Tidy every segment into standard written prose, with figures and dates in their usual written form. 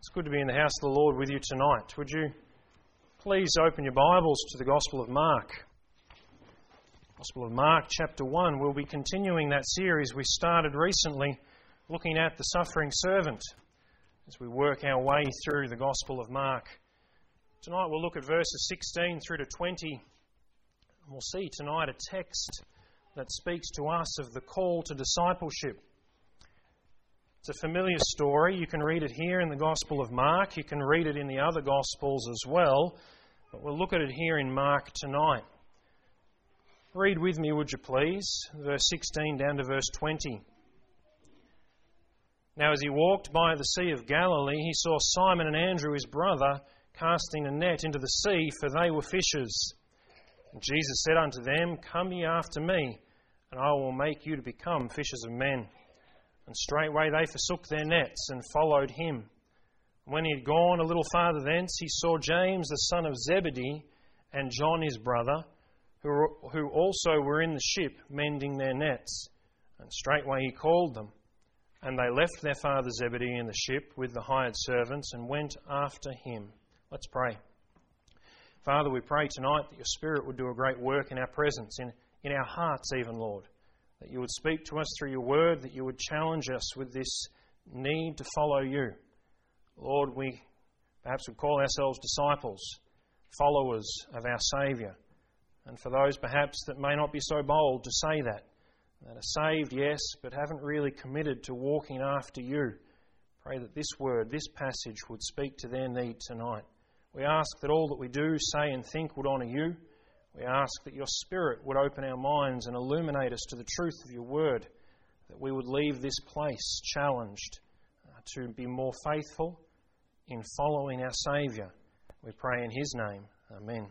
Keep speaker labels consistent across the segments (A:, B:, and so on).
A: It's good to be in the house of the Lord with you tonight. Would you please open your Bibles to the Gospel of Mark? Gospel of Mark, chapter 1. We'll be continuing that series we started recently, looking at the suffering servant, as we work our way through the Gospel of Mark. Tonight we'll look at verses 16 through to 20, and we'll see tonight a text that speaks to us of the call to discipleship. It's a familiar story. You can read it here in the Gospel of Mark. You can read it in the other Gospels as well. But we'll look at it here in Mark tonight. Read with me, would you please, verse 16 down to verse 20. Now as he walked by the Sea of Galilee, he saw Simon and Andrew, his brother, casting a net into the sea, for they were fishers. And Jesus said unto them, Come ye after me, and I will make you to become fishers of men. And straightway they forsook their nets and followed him. When he had gone a little farther thence, he saw James the son of Zebedee and John his brother, who also were in the ship mending their nets. And straightway he called them. And they left their father Zebedee in the ship with the hired servants and went after him. Let's pray. Father, we pray tonight that your Spirit would do a great work in our presence, in our hearts even, Lord. That you would speak to us through your word, that you would challenge us with this need to follow you. Lord, we perhaps would call ourselves disciples, followers of our Saviour. And for those perhaps that may not be so bold to say that are saved, yes, but haven't really committed to walking after you, pray that this word, this passage would speak to their need tonight. We ask that all that we do, say and think would honour you. We ask that your Spirit would open our minds and illuminate us to the truth of your word, that we would leave this place challenged to be more faithful in following our Saviour. We pray in his name. Amen.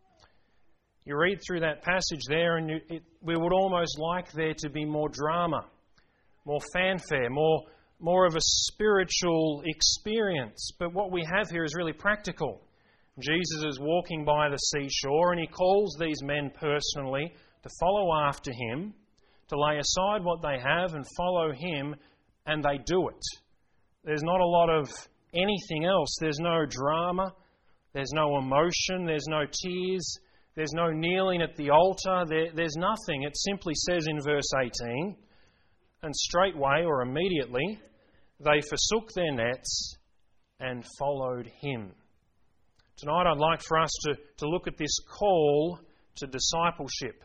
A: You read through that passage there and we would almost like there to be more drama, more fanfare, more of a spiritual experience. But what we have here is really practical. Jesus is walking by the seashore and he calls these men personally to follow after him, to lay aside what they have and follow him, and they do it. There's not a lot of anything else. There's no drama, there's no emotion, there's no tears, there's no kneeling at the altar, there's nothing. It simply says in verse 18, and straightway or immediately they forsook their nets and followed him. Tonight I'd like for us to look at this call to discipleship.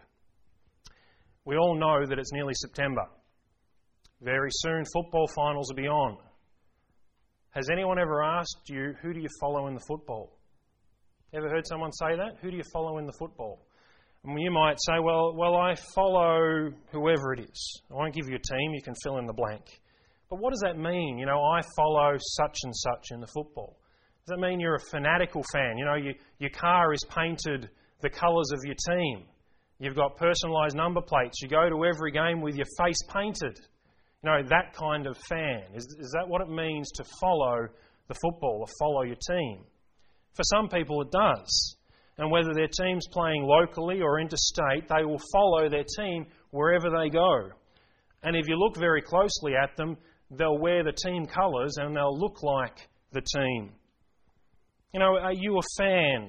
A: We all know that it's nearly September. Very soon football finals will be on. Has anyone ever asked you, who do you follow in the football? Ever heard someone say that? Who do you follow in the football? And you might say, well, I follow whoever it is. I won't give you a team, you can fill in the blank. But what does that mean? I follow such and such in the football. Does that mean you're a fanatical fan? Your car is painted the colours of your team. You've got personalised number plates. You go to every game with your face painted. That kind of fan. Is that what it means to follow the football or follow your team? For some people it does. And whether their team's playing locally or interstate, they will follow their team wherever they go. And if you look very closely at them, they'll wear the team colours and they'll look like the team. Are you a fan?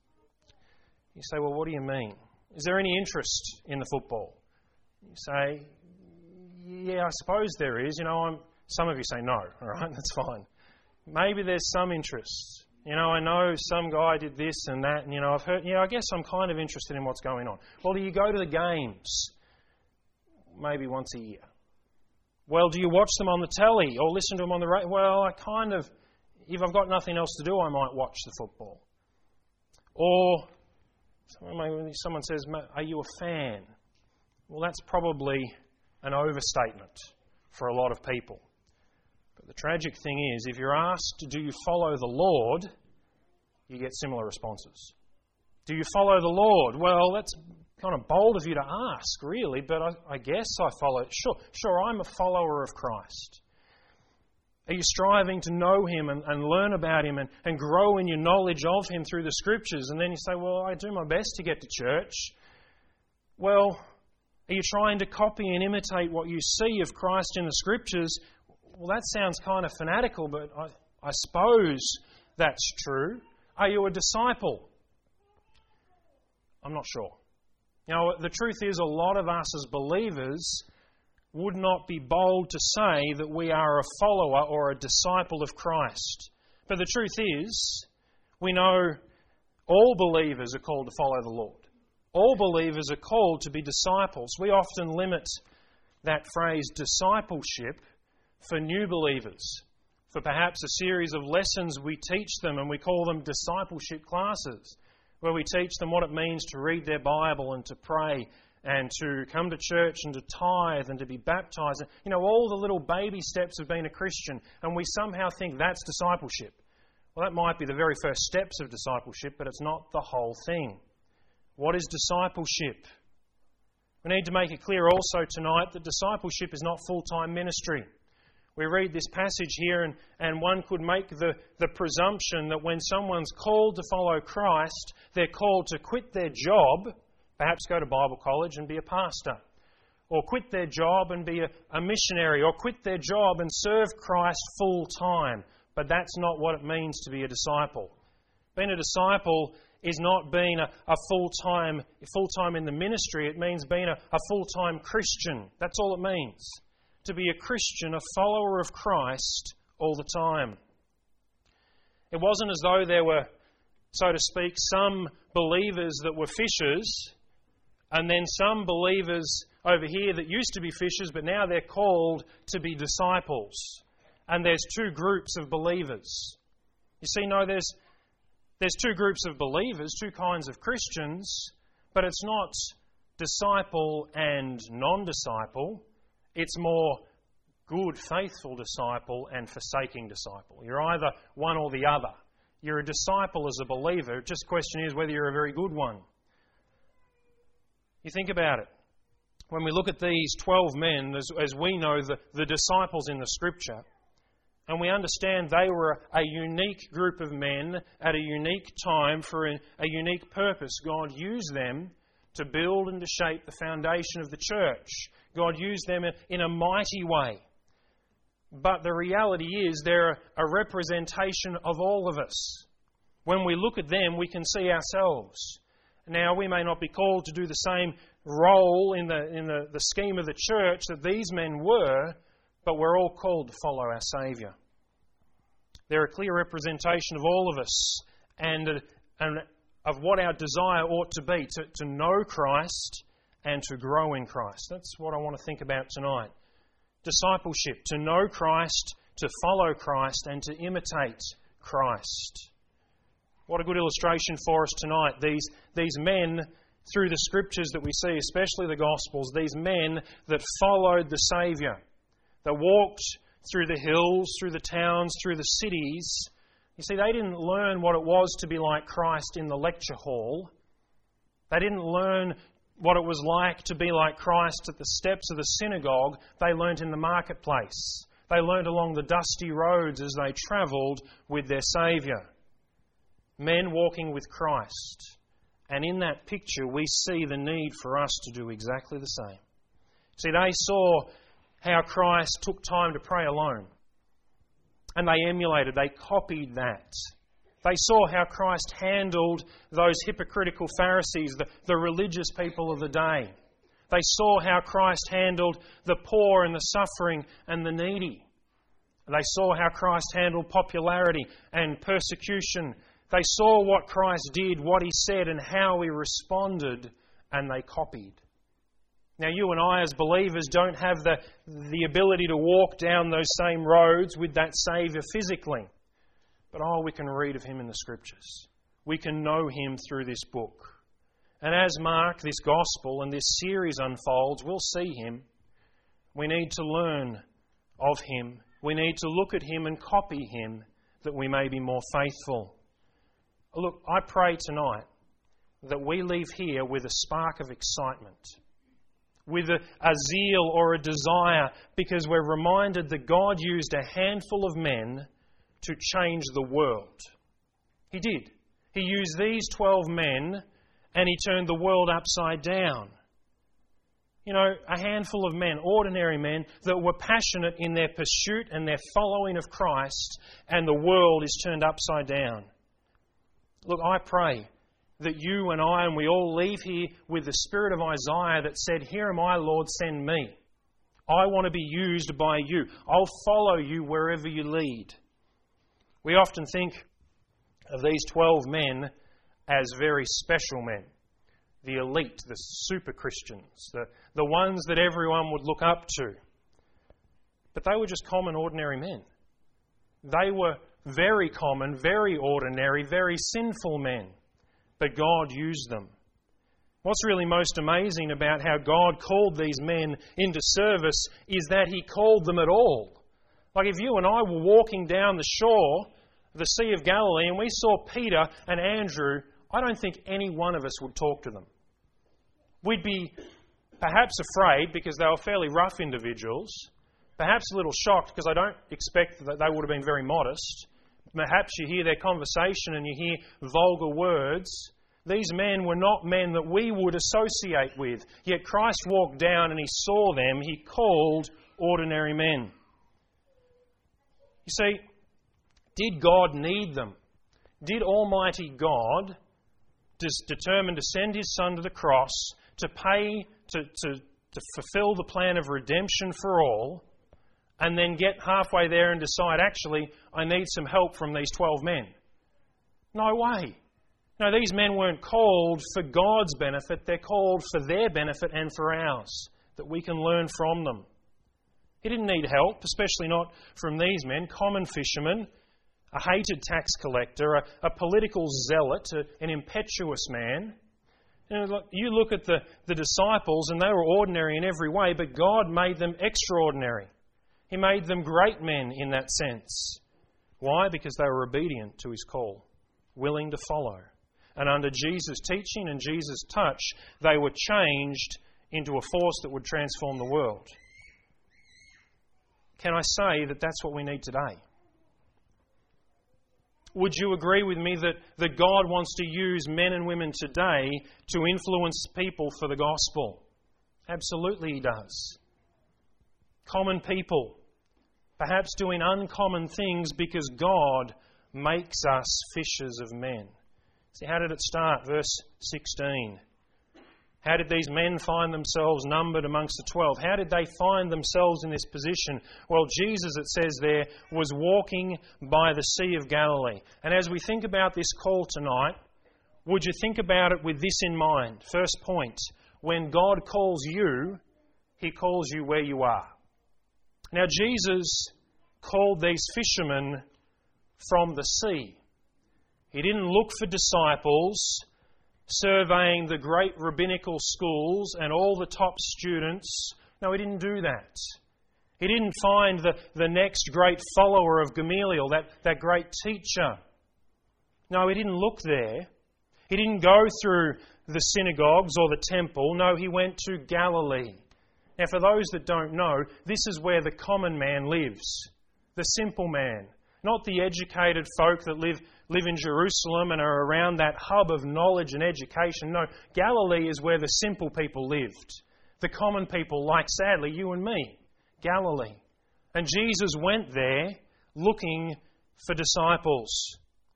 A: You say, well, what do you mean? Is there any interest in the football? You say, yeah, I suppose there is. Some of you say no, all right, that's fine. Maybe there's some interest. I know some guy did this and that, and, I've heard, I guess I'm kind of interested in what's going on. Well, do you go to the games? Maybe once a year. Well, do you watch them on the telly or listen to them on the radio? Well, if I've got nothing else to do, I might watch the football. Or someone says, are you a fan? Well, that's probably an overstatement for a lot of people. But the tragic thing is, if you're asked, do you follow the Lord, you get similar responses. Do you follow the Lord? Well, that's kind of bold of you to ask, really, but I guess I follow. Sure, I'm a follower of Christ. Are you striving to know him and learn about him and grow in your knowledge of him through the Scriptures? And then you say, well, I do my best to get to church. Well, are you trying to copy and imitate what you see of Christ in the Scriptures? Well, that sounds kind of fanatical, but I suppose that's true. Are you a disciple? I'm not sure. The truth is, a lot of us as believers would not be bold to say that we are a follower or a disciple of Christ. But the truth is, we know all believers are called to follow the Lord. All believers are called to be disciples. We often limit that phrase discipleship for new believers, for perhaps a series of lessons we teach them, and we call them discipleship classes, where we teach them what it means to read their Bible and to pray and to come to church and to tithe and to be baptised. All the little baby steps of being a Christian, and we somehow think that's discipleship. Well, that might be the very first steps of discipleship, but it's not the whole thing. What is discipleship? We need to make it clear also tonight that discipleship is not full-time ministry. We read this passage here and one could make the presumption that when someone's called to follow Christ, they're called to quit their job, perhaps go to Bible college and be a pastor, or quit their job and be a missionary, or quit their job and serve Christ full-time. But that's not what it means to be a disciple. Being a disciple is not being a full-time in the ministry. It means being a full-time Christian. That's all it means. To be a Christian, a follower of Christ all the time. It wasn't as though there were, so to speak, some believers that were fishers and then some believers over here that used to be fishers but now they're called to be disciples. And there's two groups of believers. You see, no, there's two groups of believers, two kinds of Christians, but it's not disciple and non-disciple. It's more good, faithful disciple and forsaking disciple. You're either one or the other. You're a disciple as a believer. Just the question is whether you're a very good one. You think about it. When we look at these 12 men, as we know, the disciples in the Scripture, and we understand they were a unique group of men at a unique time for a unique purpose. God used them to build and to shape the foundation of the church. God used them in a mighty way. But the reality is they're a representation of all of us. When we look at them, we can see ourselves. Now, we may not be called to do the same role in the scheme of the church that these men were, but we're all called to follow our Saviour. They're a clear representation of all of us and of what our desire ought to be, to know Christ and to grow in Christ. That's what I want to think about tonight. Discipleship, to know Christ, to follow Christ and to imitate Christ. What a good illustration for us tonight. These men, through the Scriptures that we see, especially the Gospels, these men that followed the Saviour, that walked through the hills, through the towns, through the cities. You see, they didn't learn what it was to be like Christ in the lecture hall. They didn't learn what it was like to be like Christ at the steps of the synagogue. They learnt in the marketplace. They learnt along the dusty roads as they travelled with their Saviour. Men walking with Christ. And in that picture we see the need for us to do exactly the same. See, they saw how Christ took time to pray alone. And they emulated, they copied that. They saw how Christ handled those hypocritical Pharisees, the religious people of the day. They saw how Christ handled the poor and the suffering and the needy. They saw how Christ handled popularity and persecution. They saw what Christ did, what He said, and how He responded, and they copied. Now, you and I as believers don't have the ability to walk down those same roads with that Saviour physically. But we can read of Him in the Scriptures. We can know Him through this book. And as Mark, this Gospel and this series unfolds, we'll see Him. We need to learn of Him. We need to look at Him and copy Him that we may be more faithful. Look, I pray tonight that we leave here with a spark of excitement, with a zeal or a desire, because we're reminded that God used a handful of men to change the world. He did. He used these 12 men and He turned the world upside down. A handful of men, ordinary men, that were passionate in their pursuit and their following of Christ, and the world is turned upside down. Look, I pray that you and I and we all leave here with the spirit of Isaiah that said, "Here am I, Lord, send me. I want to be used by you. I'll follow you wherever you lead." We often think of these 12 men as very special men. The elite, the super Christians, the ones that everyone would look up to. But they were just common, ordinary men. They were very common, very ordinary, very sinful men. But God used them. What's really most amazing about how God called these men into service is that He called them at all. Like if you and I were walking down the shore of the Sea of Galilee and we saw Peter and Andrew, I don't think any one of us would talk to them. We'd be perhaps afraid because they were fairly rough individuals, perhaps a little shocked because I don't expect that they would have been very modest. Perhaps you hear their conversation and you hear vulgar words. These men were not men that we would associate with. Yet Christ walked down and He saw them. He called ordinary men. You see, did God need them? Did Almighty God determine to send His Son to the cross to pay, to fulfill the plan of redemption for all, and then get halfway there and decide, actually, I need some help from these 12 men? No way. No, these men weren't called for God's benefit. They're called for their benefit and for ours, that we can learn from them. He didn't need help, especially not from these men, common fishermen, a hated tax collector, a political zealot, an impetuous man. You look at the disciples and they were ordinary in every way, but God made them extraordinary. He made them great men in that sense. Why? Because they were obedient to His call, willing to follow. And under Jesus' teaching and Jesus' touch, they were changed into a force that would transform the world. Can I say that that's what we need today? Would you agree with me that God wants to use men and women today to influence people for the gospel? Absolutely He does. Common people, perhaps doing uncommon things because God makes us fishers of men. See, how did it start? Verse 16. How did these men find themselves numbered amongst the 12? How did they find themselves in this position? Well, Jesus, it says there, was walking by the Sea of Galilee. And as we think about this call tonight, would you think about it with this in mind? First point, when God calls you, He calls you where you are. Now, Jesus called these fishermen from the sea. He didn't look for disciples, surveying the great rabbinical schools and all the top students. No, He didn't do that. He didn't find the next great follower of Gamaliel, that great teacher. No, He didn't look there. He didn't go through the synagogues or the temple. No, He went to Galilee. Now, for those that don't know, this is where the common man lives. The simple man. Not the educated folk that live in Jerusalem and are around that hub of knowledge and education. No, Galilee is where the simple people lived. The common people, like sadly you and me. Galilee. And Jesus went there looking for disciples.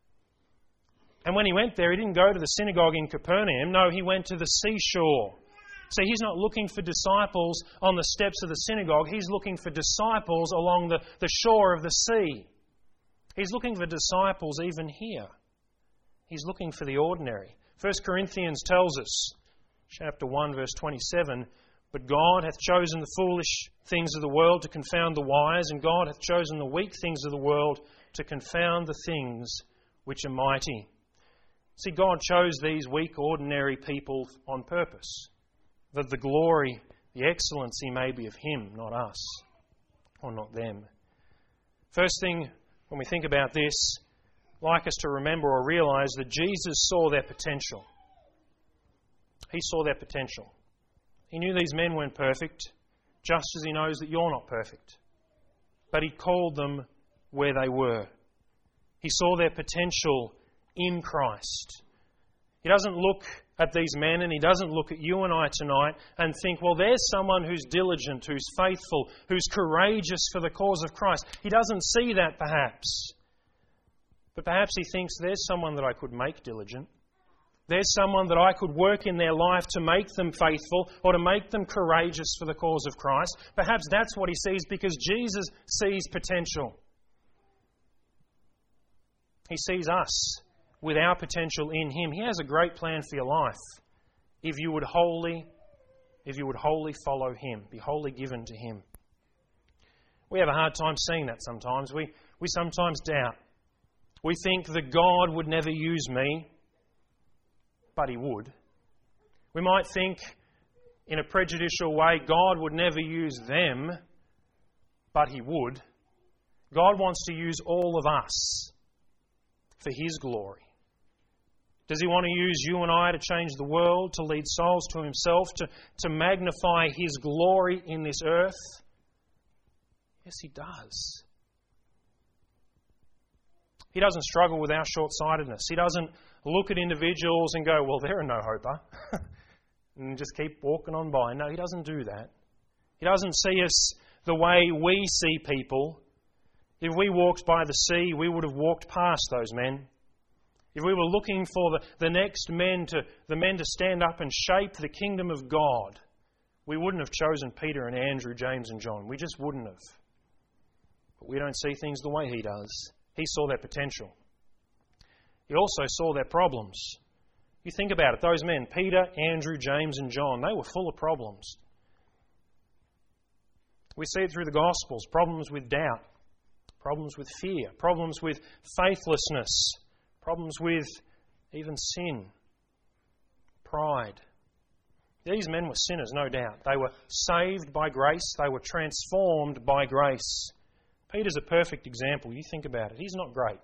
A: And when He went there, He didn't go to the synagogue in Capernaum. No, He went to the seashore. See, He's not looking for disciples on the steps of the synagogue. He's looking for disciples along the shore of the sea. He's looking for disciples even here. He's looking for the ordinary. 1 Corinthians tells us, chapter 1, verse 27, "But God hath chosen the foolish things of the world to confound the wise, and God hath chosen the weak things of the world to confound the things which are mighty." See, God chose these weak, ordinary people on purpose, that the glory, the excellency may be of Him, not us, or not them. First thing, when we think about this, I'd like us to remember or realise that Jesus saw their potential. He saw their potential. He knew these men weren't perfect, just as He knows that you're not perfect. But He called them where they were. He saw their potential in Christ. He doesn't look at these men and He doesn't look at you and I tonight and think, well, there's someone who's diligent, who's faithful, who's courageous for the cause of Christ. He doesn't see that perhaps. But perhaps He thinks there's someone that I could make diligent. There's someone that I could work in their life to make them faithful or to make them courageous for the cause of Christ. Perhaps that's what He sees because Jesus sees potential. He sees us with our potential in Him. He has a great plan for your life if you would wholly follow Him, be wholly given to Him. We have a hard time seeing that sometimes. We sometimes doubt. We think that God would never use me, but He would. We might think in a prejudicial way, God would never use them, but He would. God wants to use all of us for His glory. Does He want to use you and I to change the world, to lead souls to Himself, to magnify His glory in this earth? Yes, He does. He doesn't struggle with our short-sightedness. He doesn't look at individuals and go, well, they're a no-hoper, and just keep walking on by. No, He doesn't do that. He doesn't see us the way we see people. If we walked by the sea, we would have walked past those men. If we were looking for the next men to stand up and shape the kingdom of God, we wouldn't have chosen Peter and Andrew, James and John. We just wouldn't have. But we don't see things the way He does. He saw their potential. He also saw their problems. You think about it, those men, Peter, Andrew, James and John, they were full of problems. We see it through the Gospels, problems with doubt, problems with fear, problems with faithlessness, problems with even sin, pride. These men were sinners, no doubt. They were saved by grace. They were transformed by grace. Peter's a perfect example. You think about it. He's not great.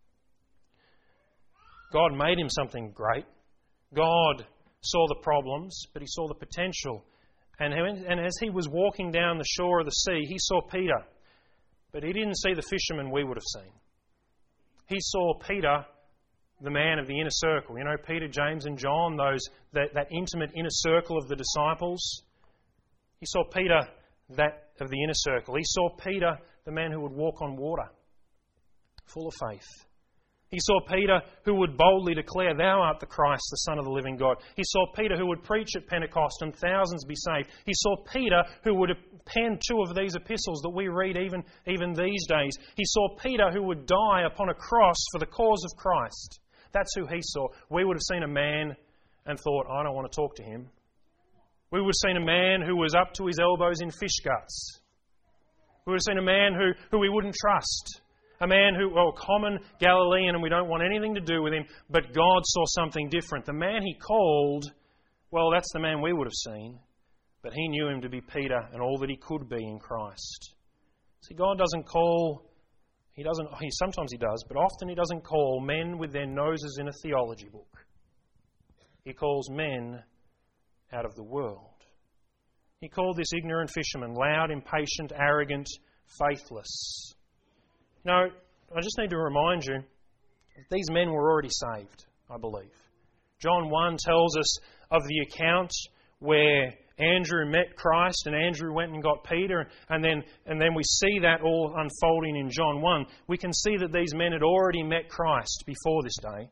A: God made him something great. God saw the problems, but He saw the potential. And as he was walking down the shore of the sea, He saw Peter. But He didn't see the fisherman we would have seen. He saw Peter, the man of the inner circle. You know, Peter, James and John, that intimate inner circle of the disciples. He saw Peter, that of the inner circle. He saw Peter, the man who would walk on water, full of faith. He saw Peter who would boldly declare, "Thou art the Christ, the Son of the living God." He saw Peter who would preach at Pentecost and thousands be saved. He saw Peter who would pen 2 of these epistles that we read even these days. He saw Peter who would die upon a cross for the cause of Christ. That's who he saw. We would have seen a man and thought, I don't want to talk to him. We would have seen a man who was up to his elbows in fish guts. We would have seen a man who we wouldn't trust. A man who, common Galilean, and we don't want anything to do with him, but God saw something different. The man He called, that's the man we would have seen, but He knew him to be Peter and all that he could be in Christ. See, God doesn't call, sometimes He does, but often He doesn't call men with their noses in a theology book. He calls men out of the world. He called this ignorant fisherman loud, impatient, arrogant, faithless. Now, I just need to remind you, these men were already saved, I believe. John 1 tells us of the account where Andrew met Christ and Andrew went and got Peter, and then we see that all unfolding in John 1. We can see that these men had already met Christ before this day.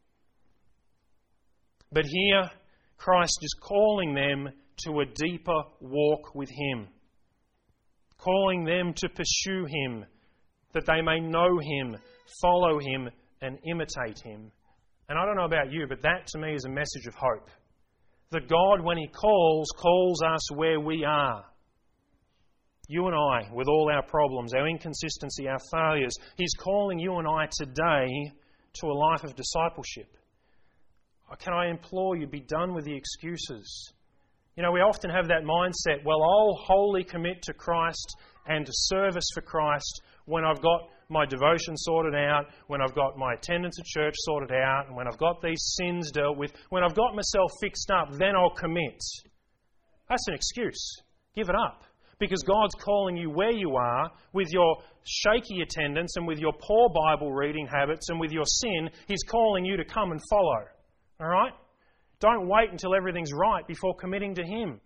A: But here, Christ is calling them to a deeper walk with Him, calling them to pursue Him, that they may know Him, follow Him, and imitate Him. And I don't know about you, but that to me is a message of hope. That God, when He calls us where we are. You and I, with all our problems, our inconsistency, our failures, He's calling you and I today to a life of discipleship. Can I implore you, be done with the excuses. You know, we often have that mindset, I'll wholly commit to Christ and to service for Christ when I've got my devotion sorted out, when I've got my attendance at church sorted out, and when I've got these sins dealt with, when I've got myself fixed up, then I'll commit. That's an excuse. Give it up. Because God's calling you where you are, with your shaky attendance and with your poor Bible reading habits and with your sin, He's calling you to come and follow. All right? Don't wait until everything's right before committing to Him.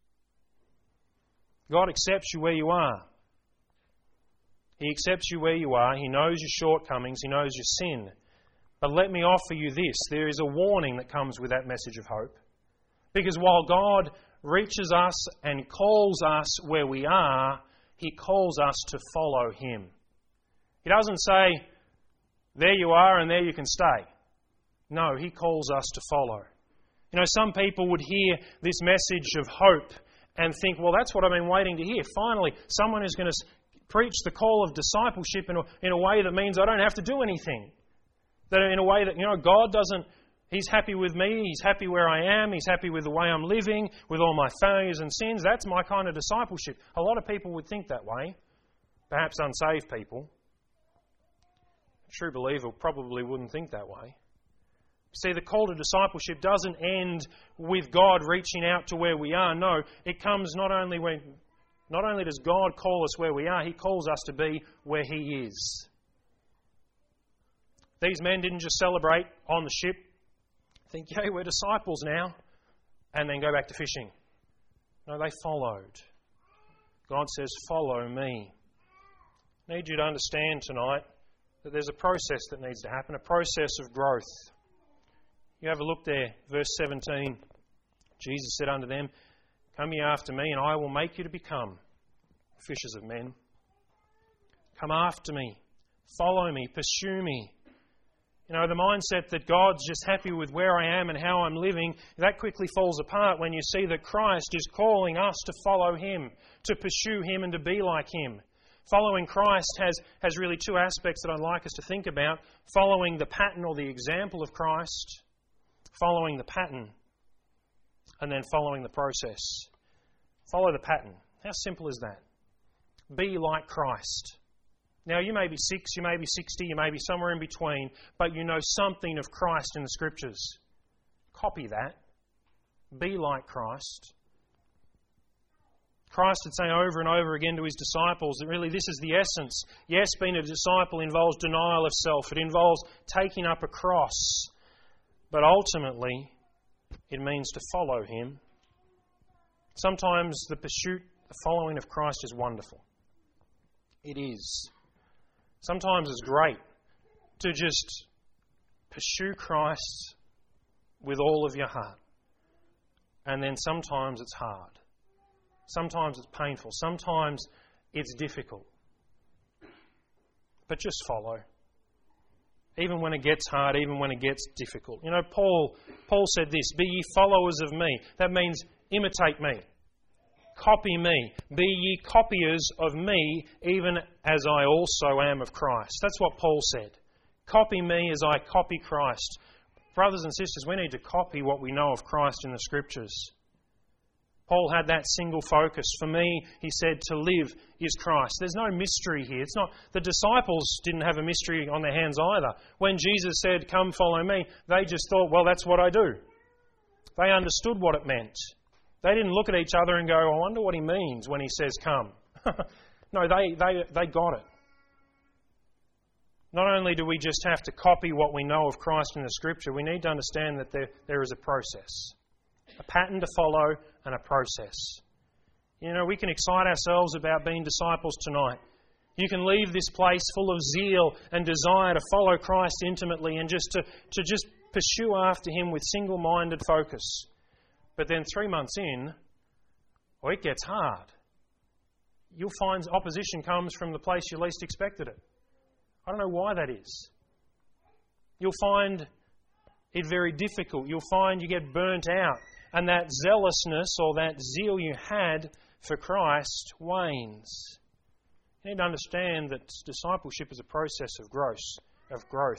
A: God accepts you where you are. He accepts you where you are. He knows your shortcomings. He knows your sin. But let me offer you this. There is a warning that comes with that message of hope. Because while God reaches us and calls us where we are, He calls us to follow Him. He doesn't say, there you are and there you can stay. No, He calls us to follow. You know, some people would hear this message of hope and think, well, that's what I've been waiting to hear. Finally, someone who's going to preach the call of discipleship in a way that means I don't have to do anything. That in a way that, God doesn't, He's happy with me, He's happy where I am, He's happy with the way I'm living, with all my failures and sins. That's my kind of discipleship. A lot of people would think that way. Perhaps unsaved people. A true believer probably wouldn't think that way. See, the call to discipleship doesn't end with God reaching out to where we are. No, it comes not only does God call us where we are, He calls us to be where He is. These men didn't just celebrate on the ship, think, yay, we're disciples now, and then go back to fishing. No, they followed. God says, follow me. I need you to understand tonight that there's a process that needs to happen, a process of growth. You have a look there, verse 17. Jesus said unto them, come ye after me, and I will make you to become fishers of men. Come after me, follow me, pursue me. You know, the mindset that God's just happy with where I am and how I'm living, that quickly falls apart when you see that Christ is calling us to follow Him, to pursue Him and to be like Him. Following Christ has really two aspects that I'd like us to think about. Following the pattern or the example of Christ, following the pattern, and then following the process. Follow the pattern. How simple is that? Be like Christ. Now, you may be 6, you may be 60, you may be somewhere in between, but you know something of Christ in the Scriptures. Copy that. Be like Christ. Christ would say over and over again to His disciples that really this is the essence. Yes, being a disciple involves denial of self. It involves taking up a cross. But ultimately, it means to follow Him. Sometimes the pursuit, the following of Christ is wonderful. It is. Sometimes it's great to just pursue Christ with all of your heart. And then sometimes it's hard. Sometimes it's painful. Sometimes it's difficult. But just follow. Even when it gets hard, even when it gets difficult. You know, Paul said this, be ye followers of me. That means imitate me. Copy me. Be ye copiers of me, even as I also am of Christ. That's what Paul said. Copy me as I copy Christ. Brothers and sisters, we need to copy what we know of Christ in the Scriptures. Paul had that single focus. For me, he said, to live is Christ. There's no mystery here. It's not, the disciples didn't have a mystery on their hands either. When Jesus said, come follow me, they just thought, well, that's what I do. They understood what it meant. They didn't look at each other and go, I wonder what He means when He says come. No, they got it. Not only do we just have to copy what we know of Christ in the Scripture, we need to understand that there is a process. A pattern to follow and a process. You know, we can excite ourselves about being disciples tonight. You can leave this place full of zeal and desire to follow Christ intimately and just to just pursue after Him with single-minded focus. But then 3 months in, it gets hard. You'll find opposition comes from the place you least expected it. I don't know why that is. You'll find it very difficult. You'll find you get burnt out. And that zealousness or that zeal you had for Christ wanes. You need to understand that discipleship is a process of growth.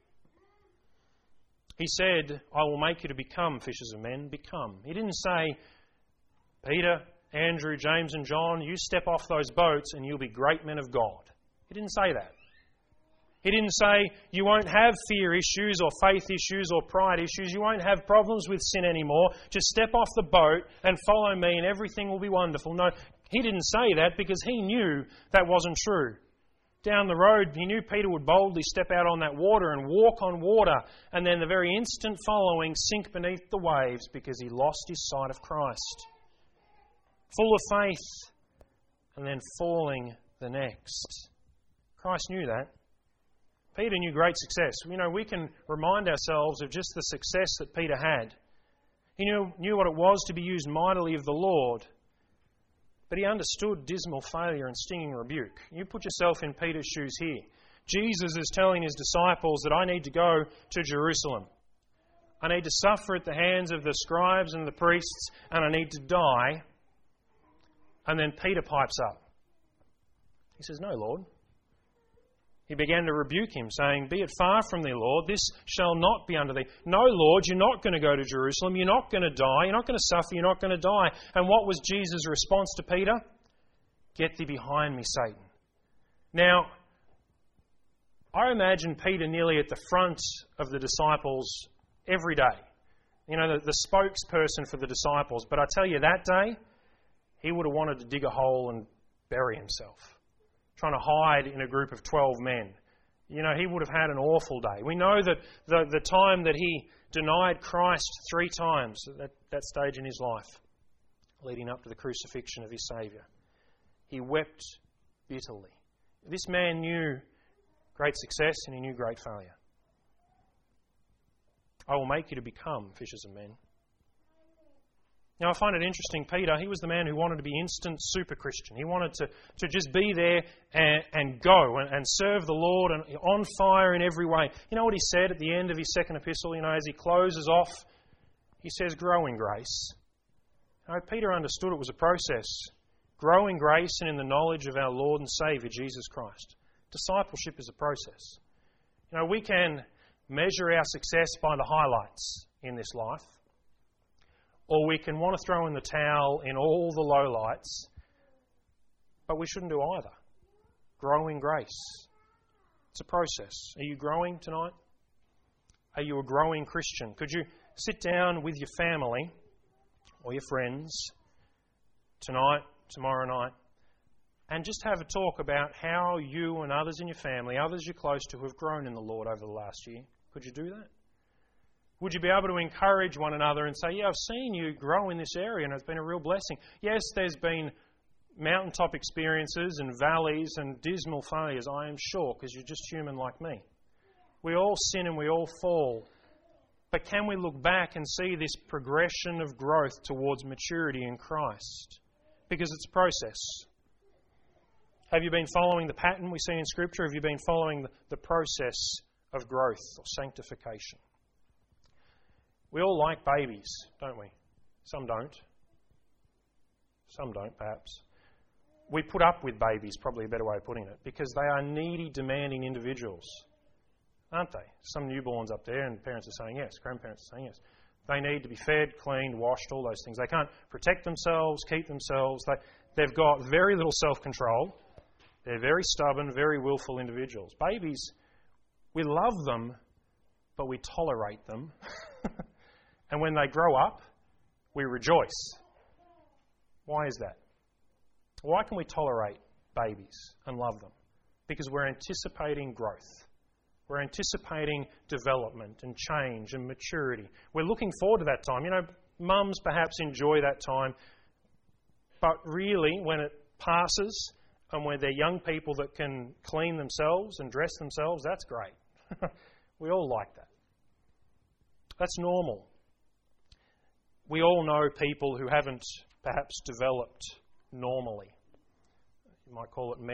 A: He said, I will make you to become fishers of men. Become. He didn't say, Peter, Andrew, James and John, you step off those boats and you'll be great men of God. He didn't say that. He didn't say you won't have fear issues or faith issues or pride issues. You won't have problems with sin anymore. Just step off the boat and follow me and everything will be wonderful. No, He didn't say that because He knew that wasn't true. Down the road, he knew Peter would boldly step out on that water and walk on water, and then the very instant following sink beneath the waves because he lost his sight of Christ. Full of faith, and then falling the next. Christ knew that. Peter knew great success. We can remind ourselves of just the success that Peter had. He knew what it was to be used mightily of the Lord. But he understood dismal failure and stinging rebuke. You put yourself in Peter's shoes here. Jesus is telling his disciples that I need to go to Jerusalem. I need to suffer at the hands of the scribes and the priests, and I need to die. And then Peter pipes up. He says, "No, Lord." He began to rebuke him, saying, "Be it far from thee, Lord, this shall not be unto thee." "No, Lord, you're not going to go to Jerusalem. You're not going to die. You're not going to suffer. You're not going to die." And what was Jesus' response to Peter? "Get thee behind me, Satan." Now, I imagine Peter nearly at the front of the disciples every day. The spokesperson for the disciples. But I tell you, that day, he would have wanted to dig a hole and bury himself, trying to hide in a group of 12 men. He would have had an awful day. We know that the time that he denied Christ 3 times at that stage in his life, leading up to the crucifixion of his Saviour, he wept bitterly. This man knew great success and he knew great failure. I will make you to become fishers of men. Now, I find it interesting, Peter, he was the man who wanted to be instant super Christian. He wanted to just be there and go and serve the Lord and on fire in every way. You know what he said at the end of his second epistle, as he closes off? He says, "Grow in grace." Peter understood it was a process. Grow in grace and in the knowledge of our Lord and Saviour, Jesus Christ. Discipleship is a process. We can measure our success by the highlights in this life, or we can want to throw in the towel in all the lowlights, but we shouldn't do either. Grow in grace. It's a process. Are you growing tonight? Are you a growing Christian? Could you sit down with your family or your friends tonight, tomorrow night, and just have a talk about how you and others in your family, others you're close to, have grown in the Lord over the last year? Could you do that? Would you be able to encourage one another and say, "Yeah, I've seen you grow in this area and it's been a real blessing." Yes, there's been mountaintop experiences and valleys and dismal failures, I am sure, because you're just human like me. We all sin and we all fall. But can we look back and see this progression of growth towards maturity in Christ? Because it's a process. Have you been following the pattern we see in Scripture? Have you been following the process of growth or sanctification? We all like babies, don't we? Some don't. Some don't, perhaps. We put up with babies, probably a better way of putting it, because they are needy, demanding individuals, aren't they? Some newborns up there, and parents are saying yes, grandparents are saying yes. They need to be fed, cleaned, washed, all those things. They can't protect themselves, keep themselves. They've got very little self-control. They're very stubborn, very willful individuals. Babies, we love them, but we tolerate them. And when they grow up, we rejoice. Why is that? Why can we tolerate babies and love them? Because we're anticipating growth. We're anticipating development and change and maturity. We're looking forward to that time. Mums perhaps enjoy that time, but really when it passes and when they're young people that can clean themselves and dress themselves, that's great. We all like that. That's normal. We all know people who haven't perhaps developed normally. You might call it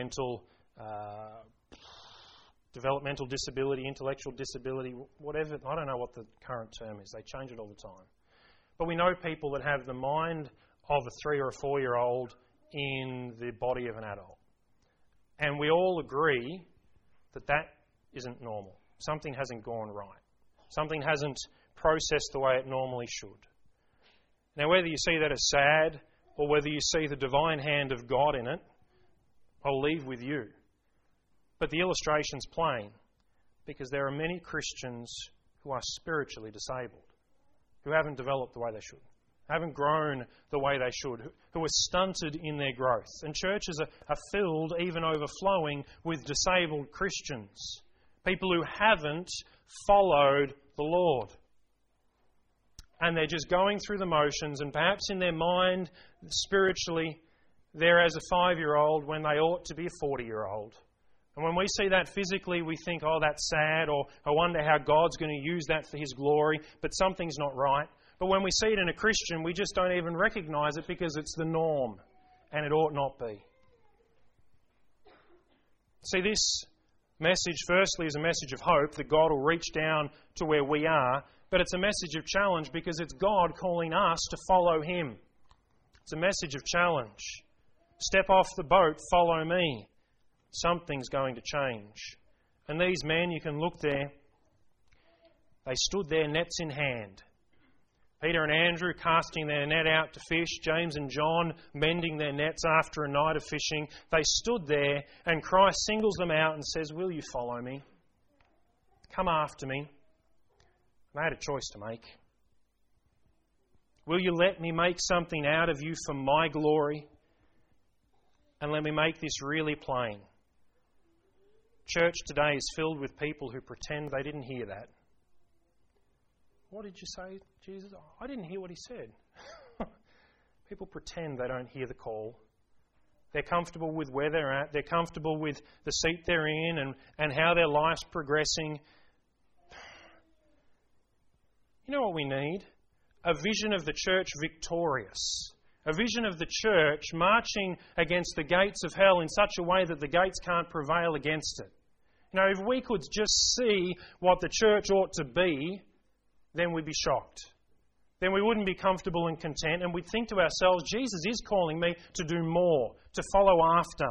A: developmental disability, intellectual disability, whatever. I don't know what the current term is. They change it all the time. But we know people that have the mind of a 3 or a 4-year-old in the body of an adult. And we all agree that that isn't normal. Something hasn't gone right. Something hasn't processed the way it normally should. Now, whether you see that as sad or whether you see the divine hand of God in it, I'll leave with you. But the illustration's plain, because there are many Christians who are spiritually disabled, who haven't developed the way they should. haven't grown the way they should, who are stunted in their growth. And churches are filled, even overflowing, with disabled Christians, people who haven't followed the Lord. And they're just going through the motions, and perhaps in their mind, spiritually, they're as a 5-year-old when they ought to be a 40-year-old. And when we see that physically, we think, oh, that's sad, or I wonder how God's going to use that for His glory, but something's not right. But when we see it in a Christian, we just don't even recognise it because it's the norm, and it ought not be. See, this message, firstly, is a message of hope that God will reach down to where we are, but it's a message of challenge because it's God calling us to follow Him. It's a message of challenge. Step off the boat, follow me. Something's going to change. And these men, you can look there, they stood there, nets in hand. Peter and Andrew casting their net out to fish, James and John mending their nets after a night of fishing. They stood there, and Christ singles them out and says, will you follow me? Come after me. And they had a choice to make. Will you let me make something out of you for my glory? And let me make this really plain. Church today is filled with people who pretend they didn't hear that. What did you say, Jesus? I didn't hear what He said. People pretend they don't hear the call. They're comfortable with where they're at. They're comfortable with the seat they're in and how their life's progressing. You know what we need? A vision of the church victorious. A vision of the church marching against the gates of hell in such a way that the gates can't prevail against it. You know, if we could just see what the church ought to be, then we'd be shocked. Then we wouldn't be comfortable and content, and we'd think to ourselves, Jesus is calling me to do more, to follow after,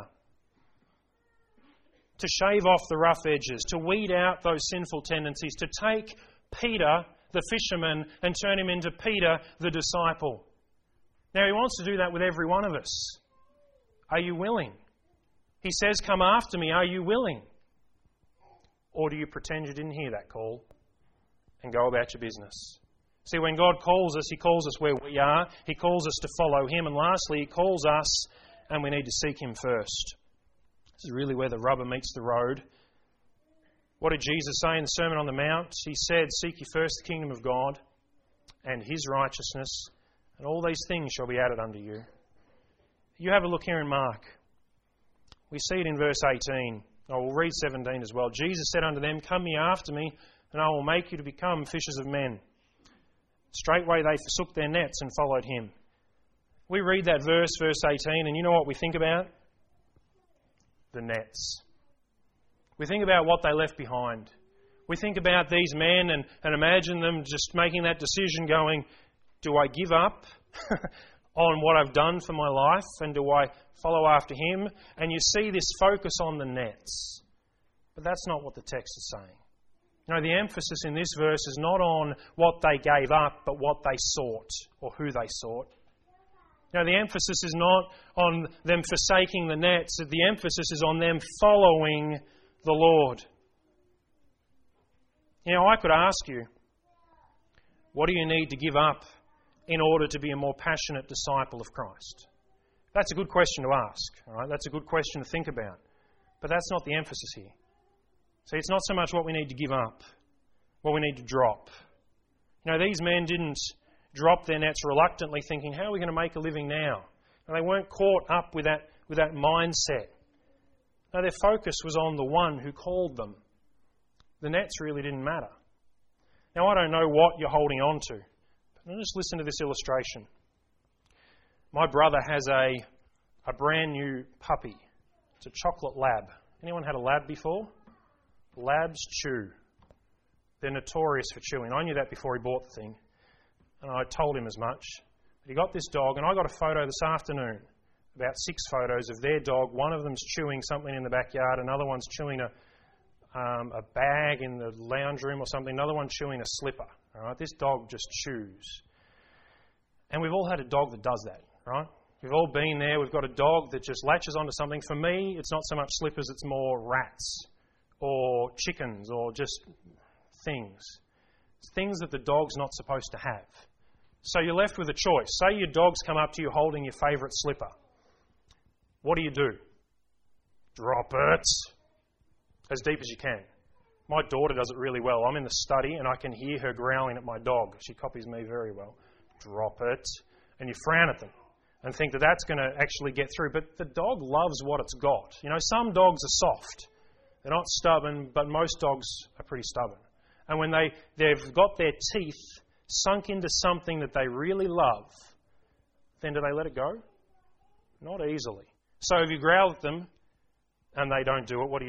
A: to shave off the rough edges, to weed out those sinful tendencies, to take Peter, the fisherman, and turn him into Peter, the disciple. Now, He wants to do that with every one of us. Are you willing? He says, come after me. Are you willing? Or do you pretend you didn't hear that call and go about your business? See, when God calls us, He calls us where we are. He calls us to follow Him. And lastly, He calls us and we need to seek Him first. This is really where the rubber meets the road. What did Jesus say in the Sermon on the Mount? He said, seek ye first the kingdom of God and His righteousness, and all these things shall be added unto you. You have a look here in Mark. We see it in verse 18. I will read 17 as well. Jesus said unto them, come ye after me, and I will make you to become fishers of men. Straightway they forsook their nets and followed Him. We read that verse 18, and you know what we think about? The nets. We think about what they left behind. We think about these men and imagine them just making that decision going, do I give up on what I've done for my life and do I follow after Him? And you see this focus on the nets. But that's not what the text is saying. You know, the emphasis in this verse is not on what they gave up, but what they sought or who they sought. You know, the emphasis is not on them forsaking the nets. The emphasis is on them following the Lord. You know, I could ask you, what do you need to give up in order to be a more passionate disciple of Christ? That's a good question to ask. All right? That's a good question to think about. But that's not the emphasis here. See, it's not so much what we need to give up, what we need to drop. You know, these men didn't drop their nets reluctantly thinking, how are we going to make a living now? And they weren't caught up with that mindset. No, their focus was on the one who called them. The nets really didn't matter. Now, I don't know what you're holding on to. But just listen to this illustration. My brother has a brand new puppy. It's a chocolate lab. Anyone had a lab before? Labs chew. They're notorious for chewing. I knew that before he bought the thing. And I told him as much. But he got this dog, and I got a photo this afternoon. About 6 photos of their dog. One of them's chewing something in the backyard. Another one's chewing a bag in the lounge room or something. Another one chewing a slipper. All right, this dog just chews. And we've all had a dog that does that, right? We've all been there. We've got a dog that just latches onto something. For me, it's not so much slippers, it's more rats or chickens or just things. It's things that the dog's not supposed to have. So you're left with a choice. Say your dog's come up to you holding your favourite slipper. What do? Drop it as deep as you can. My daughter does it really well. I'm in the study and I can hear her growling at my dog. She copies me very well. Drop it. And you frown at them and think that that's going to actually get through. But the dog loves what it's got. You know, some dogs are soft. They're not stubborn, but most dogs are pretty stubborn. And when they've got their teeth sunk into something that they really love, then do they let it go? Not easily. So if you growl at them and they don't do it, what do?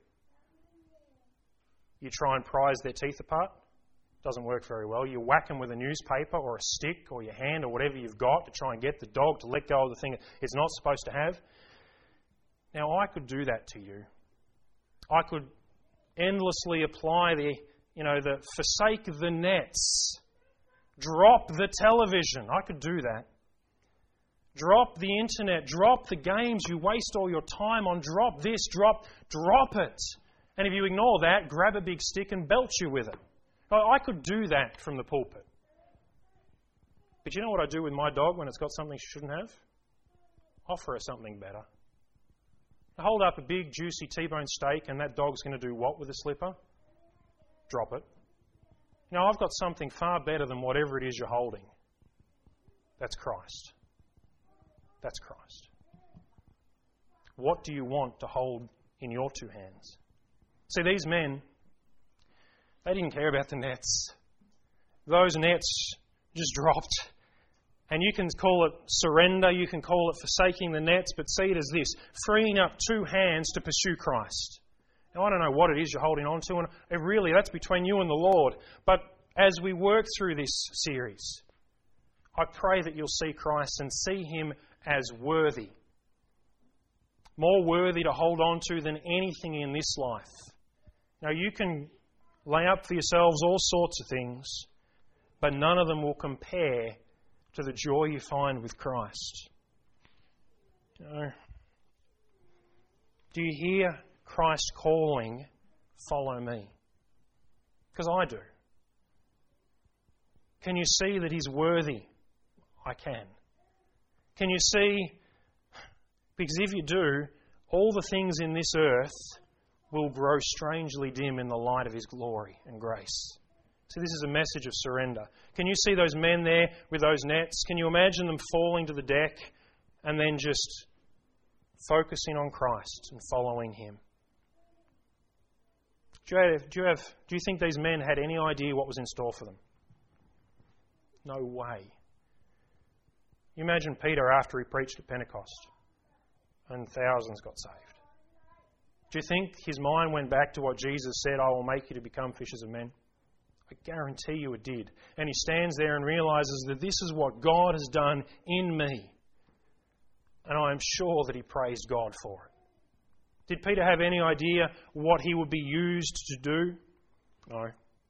A: You try and prise their teeth apart. Doesn't work very well. You whack them with a newspaper or a stick or your hand or whatever you've got to try and get the dog to let go of the thing it's not supposed to have. Now, I could do that to you. I could endlessly apply the forsake the nets, drop the television. I could do that. Drop the internet, drop the games you waste all your time on, drop this, drop it. And if you ignore that, grab a big stick and belt you with it. I could do that from the pulpit. But you know what I do with my dog when it's got something she shouldn't have? Offer her something better. I hold up a big, juicy T-bone steak and that dog's going to do what with a slipper? Drop it. Now, I've got something far better than whatever it is you're holding. That's Christ. That's Christ. What do you want to hold in your two hands? See, these men, they didn't care about the nets. Those nets just dropped. And you can call it surrender, you can call it forsaking the nets, but see it as this, freeing up two hands to pursue Christ. Now, I don't know what it is you're holding on to, and that's between you and the Lord. But as we work through this series, I pray that you'll see Christ and see Him as worthy. More worthy to hold on to than anything in this life. Now, you can lay up for yourselves all sorts of things, but none of them will compare to the joy you find with Christ. You know, do you hear Christ calling, follow me? Because I do. Can you see that He's worthy? I can. Can you see? Because if you do, all the things in this earth will grow strangely dim in the light of His glory and grace. So this is a message of surrender. Can you see those men there with those nets? Can you imagine them falling to the deck and then just focusing on Christ and following Him? Do you think these men had any idea what was in store for them? No way. You imagine Peter after he preached at Pentecost and thousands got saved. Do you think his mind went back to what Jesus said, I will make you to become fishers of men? I guarantee you it did. And he stands there and realises that this is what God has done in me. And I am sure that he praised God for it. Did Peter have any idea what he would be used to do? No.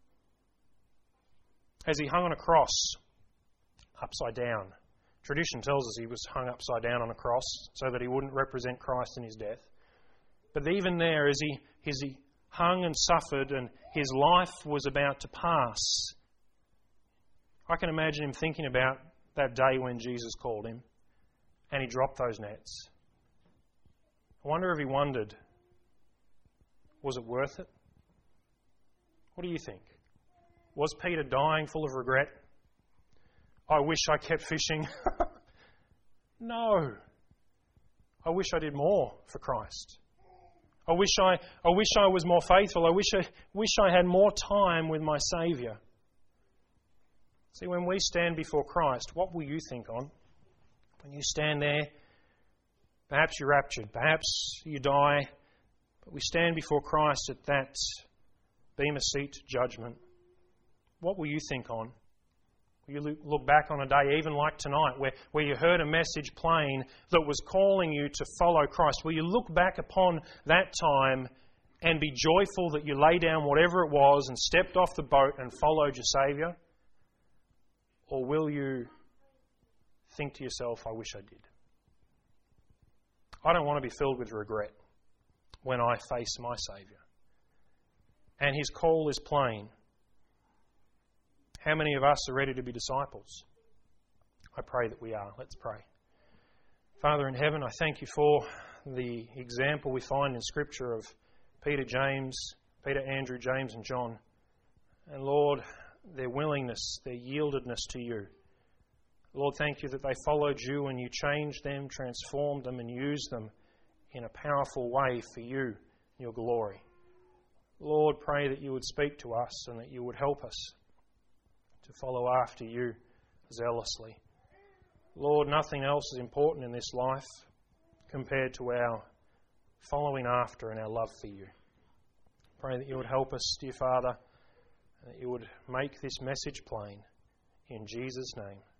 A: As he hung on a cross, upside down. Tradition tells us he was hung upside down on a cross so that he wouldn't represent Christ in his death. But even there, as he hung and suffered and his life was about to pass, I can imagine him thinking about that day when Jesus called him and he dropped those nets. I wonder if he wondered, was it worth it? What do you think? Was Peter dying full of regret? I wish I kept fishing. No. I wish I did more for Christ. I wish I was more faithful. I wish I had more time with my Saviour. See, when we stand before Christ, what will you think on? When you stand there, perhaps you're raptured, perhaps you die, but we stand before Christ at that bema seat judgment. What will you think on? Will you look back on a day even like tonight where you heard a message playing that was calling you to follow Christ? Will you look back upon that time and be joyful that you lay down whatever it was and stepped off the boat and followed your Saviour? Or will you think to yourself, I wish I did? I don't want to be filled with regret when I face my Saviour. And His call is plain. How many of us are ready to be disciples? I pray that we are. Let's pray. Father in heaven, I thank you for the example we find in Scripture of Peter, Andrew, James and John. And Lord, their willingness, their yieldedness to you. Lord, thank you that they followed you and you changed them, transformed them and used them in a powerful way for you and your glory. Lord, pray that you would speak to us and that you would help us to follow after you zealously. Lord, nothing else is important in this life compared to our following after and our love for you. Pray that you would help us, dear Father, and that you would make this message plain. In Jesus' name.